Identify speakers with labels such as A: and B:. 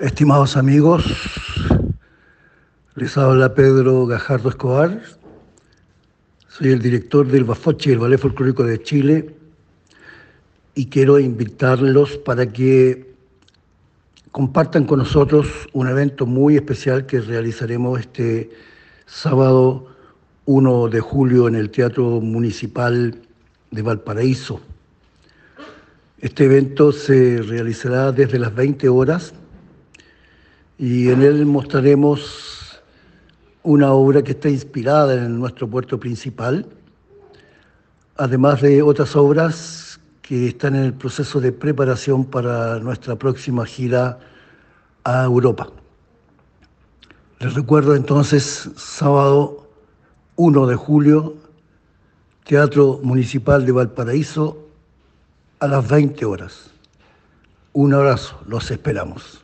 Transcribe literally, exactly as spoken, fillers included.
A: Estimados amigos, les habla Pedro Gajardo Escobar. Soy el director del Bafocchi, el Ballet Folclórico de Chile, y quiero invitarlos para que compartan con nosotros un evento muy especial que realizaremos este sábado primero de julio en el Teatro Municipal de Valparaíso. Este evento se realizará desde las veinte horas y en él mostraremos una obra que está inspirada en nuestro puerto principal, además de otras obras que están en el proceso de preparación para nuestra próxima gira a Europa. Les recuerdo entonces, sábado primero de julio, Teatro Municipal de Valparaíso, a las veinte horas. Un abrazo, los esperamos.